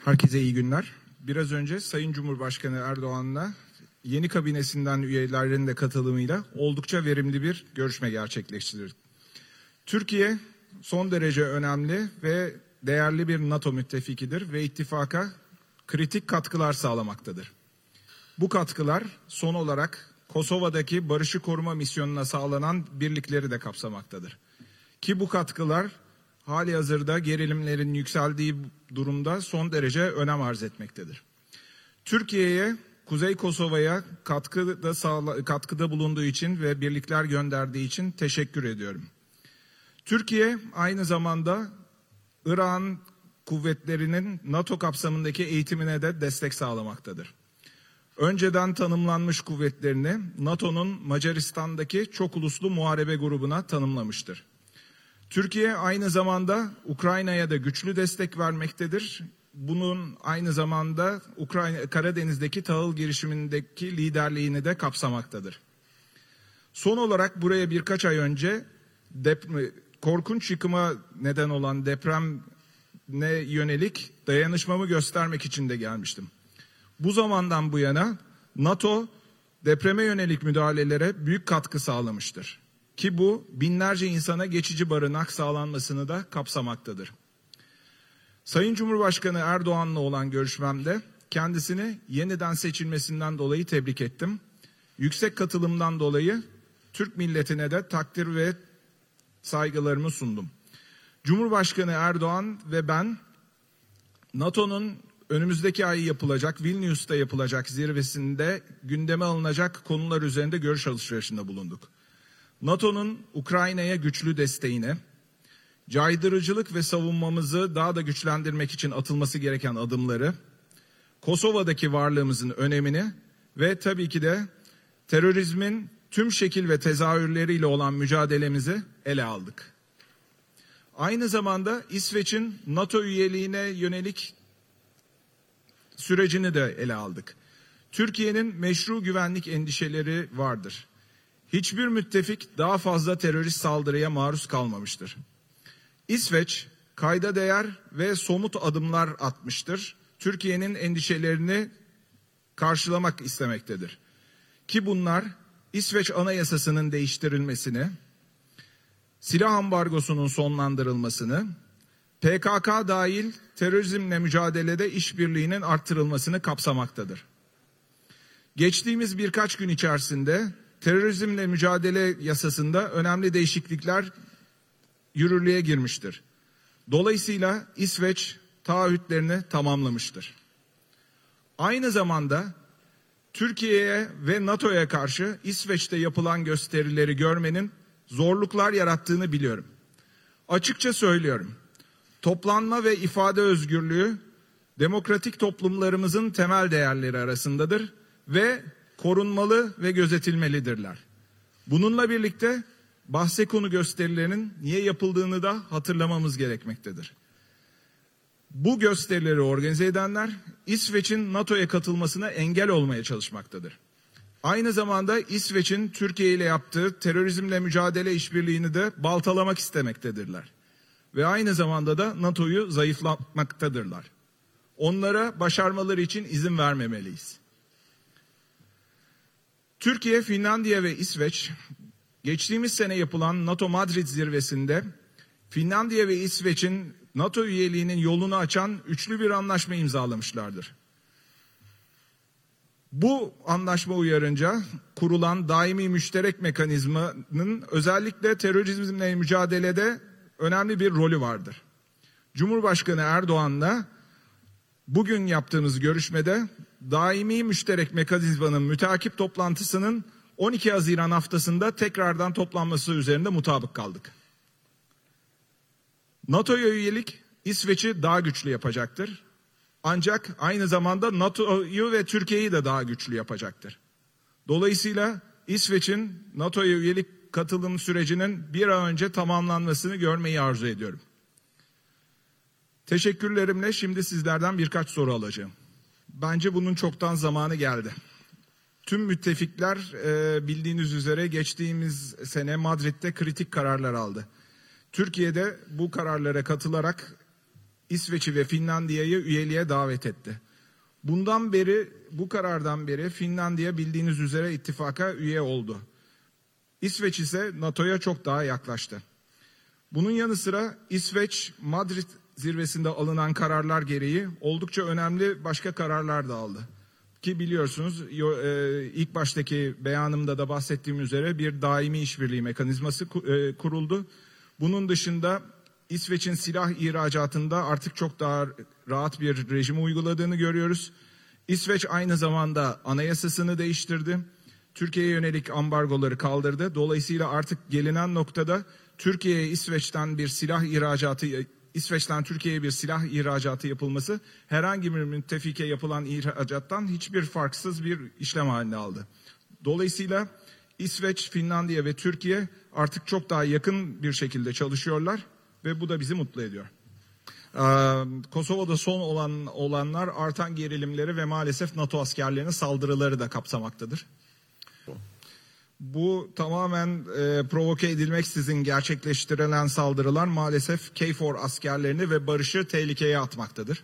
Herkese iyi günler. Biraz önce Sayın Cumhurbaşkanı Erdoğan'la yeni kabinesinden üyelerinin de katılımıyla oldukça verimli bir görüşme gerçekleştirdik. Türkiye son derece önemli ve değerli bir NATO müttefikidir ve ittifaka kritik katkılar sağlamaktadır. Bu katkılar son olarak Kosova'daki barışı koruma misyonuna sağlanan birlikleri de kapsamaktadır. Ki bu katkılar halihazırda gerilimlerin yükseldiği durumda son derece önem arz etmektedir. Türkiye'ye, Kuzey Kosova'ya katkıda bulunduğu için ve birlikler gönderdiği için teşekkür ediyorum. Türkiye aynı zamanda Irak'ın kuvvetlerinin NATO kapsamındaki eğitimine de destek sağlamaktadır. Önceden tanımlanmış kuvvetlerini NATO'nun Macaristan'daki çok uluslu muharebe grubuna tanımlamıştır. Türkiye aynı zamanda Ukrayna'ya da güçlü destek vermektedir. Bunun aynı zamanda Karadeniz'deki tahıl girişimindeki liderliğini de kapsamaktadır. Son olarak buraya birkaç ay önce korkunç yıkıma neden olan depremle yönelik dayanışmamı göstermek için de gelmiştim. Bu zamandan bu yana NATO depreme yönelik müdahalelere büyük katkı sağlamıştır. Ki bu binlerce insana geçici barınak sağlanmasını da kapsamaktadır. Sayın Cumhurbaşkanı Erdoğan'la olan görüşmemde kendisini yeniden seçilmesinden dolayı tebrik ettim. Yüksek katılımdan dolayı Türk milletine de takdir ve saygılarımı sundum. Cumhurbaşkanı Erdoğan ve ben NATO'nun önümüzdeki ay yapılacak, Vilnius'ta yapılacak zirvesinde gündeme alınacak konular üzerinde görüş alışverişinde bulunduk. NATO'nun Ukrayna'ya güçlü desteğine, caydırıcılık ve savunmamızı daha da güçlendirmek için atılması gereken adımları, Kosova'daki varlığımızın önemini ve tabii ki de terörizmin tüm şekil ve tezahürleriyle olan mücadelemizi ele aldık. Aynı zamanda İsveç'in NATO üyeliğine yönelik sürecini de ele aldık. Türkiye'nin meşru güvenlik endişeleri vardır. Hiçbir müttefik daha fazla terörist saldırıya maruz kalmamıştır. İsveç kayda değer ve somut adımlar atmıştır. Türkiye'nin endişelerini karşılamak istemektedir. Ki bunlar İsveç Anayasası'nın değiştirilmesini, silah ambargosunun sonlandırılmasını, PKK dahil terörizmle mücadelede işbirliğinin arttırılmasını kapsamaktadır. Geçtiğimiz birkaç gün içerisinde terörizmle mücadele yasasında önemli değişiklikler yürürlüğe girmiştir. Dolayısıyla İsveç taahhütlerini tamamlamıştır. Aynı zamanda Türkiye'ye ve NATO'ya karşı İsveç'te yapılan gösterileri görmenin zorluklar yarattığını biliyorum. Açıkça söylüyorum. Toplanma ve ifade özgürlüğü demokratik toplumlarımızın temel değerleri arasındadır ve korunmalı ve gözetilmelidirler. Bununla birlikte bahse konu gösterilerinin niye yapıldığını da hatırlamamız gerekmektedir. Bu gösterileri organize edenler İsveç'in NATO'ya katılmasına engel olmaya çalışmaktadır. Aynı zamanda İsveç'in Türkiye ile yaptığı terörizmle mücadele işbirliğini de baltalamak istemektedirler. Ve aynı zamanda da NATO'yu zayıflatmaktadırlar. Onlara başarmaları için izin vermemeliyiz. Türkiye, Finlandiya ve İsveç geçtiğimiz sene yapılan NATO Madrid zirvesinde Finlandiya ve İsveç'in NATO üyeliğinin yolunu açan üçlü bir anlaşma imzalamışlardır. Bu anlaşma uyarınca kurulan daimi müşterek mekanizmanın özellikle terörizmle mücadelede önemli bir rolü vardır. Cumhurbaşkanı Erdoğan'la bugün yaptığımız görüşmede daimi müşterek mekanizmanın müteakip toplantısının 12 Haziran haftasında tekrardan toplanması üzerinde mutabık kaldık. NATO'ya üyelik İsveç'i daha güçlü yapacaktır. Ancak aynı zamanda NATO'yu ve Türkiye'yi de daha güçlü yapacaktır. Dolayısıyla İsveç'in NATO'ya üyelik katılım sürecinin bir an önce tamamlanmasını görmeyi arzu ediyorum. Teşekkürlerimle şimdi sizlerden birkaç soru alacağım. Bence bunun çoktan zamanı geldi. Tüm müttefikler bildiğiniz üzere geçtiğimiz sene Madrid'de kritik kararlar aldı. Türkiye'de bu kararlara katılarak İsveç'i ve Finlandiya'yı üyeliğe davet etti. Bu karardan beri Finlandiya bildiğiniz üzere ittifaka üye oldu. İsveç ise NATO'ya çok daha yaklaştı. Bunun yanı sıra İsveç, Madrid zirvesinde alınan kararlar gereği oldukça önemli başka kararlar da aldı. Ki biliyorsunuz ilk baştaki beyanımda da bahsettiğim üzere bir daimi işbirliği mekanizması kuruldu. Bunun dışında İsveç'in silah ihracatında artık çok daha rahat bir rejim uyguladığını görüyoruz. İsveç aynı zamanda anayasasını değiştirdi. Türkiye'ye yönelik ambargoları kaldırdı. Dolayısıyla artık gelinen noktada İsveç'ten Türkiye'ye bir silah ihracatı yapılması herhangi bir müttefike yapılan ihracattan hiçbir farksız bir işlem haline aldı. Dolayısıyla İsveç, Finlandiya ve Türkiye artık çok daha yakın bir şekilde çalışıyorlar ve bu da bizi mutlu ediyor. Kosova'da son olanlar artan gerilimleri ve maalesef NATO askerlerinin saldırıları da kapsamaktadır. Bu tamamen provoke edilmeksizin gerçekleştirilen saldırılar maalesef KFOR askerlerini ve barışı tehlikeye atmaktadır.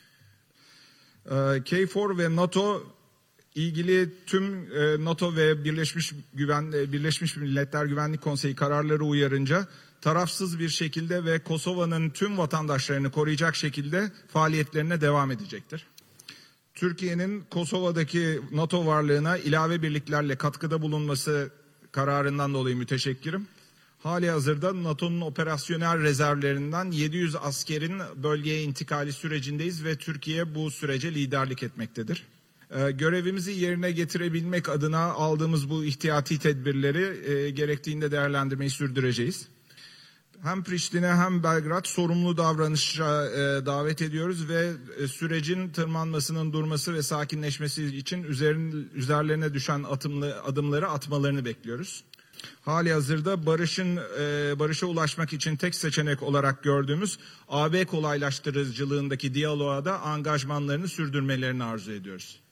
KFOR ve NATO ilgili tüm NATO ve Birleşmiş Milletler Güvenlik Konseyi kararları uyarınca tarafsız bir şekilde ve Kosova'nın tüm vatandaşlarını koruyacak şekilde faaliyetlerine devam edecektir. Türkiye'nin Kosova'daki NATO varlığına ilave birliklerle katkıda bulunması kararından dolayı müteşekkirim. Halihazırda NATO'nun operasyonel rezervlerinden 700 askerin bölgeye intikali sürecindeyiz ve Türkiye bu sürece liderlik etmektedir. Görevimizi yerine getirebilmek adına aldığımız bu ihtiyati tedbirleri gerektiğinde değerlendirmeyi sürdüreceğiz. Hem Priştine hem Belgrad sorumlu davranışa davet ediyoruz ve sürecin tırmanmasının durması ve sakinleşmesi için üzerlerine düşen adımları atmalarını bekliyoruz. Halihazırda barışa ulaşmak için tek seçenek olarak gördüğümüz AB kolaylaştırıcılığındaki diyaloğa da angajmanlarını sürdürmelerini arzu ediyoruz.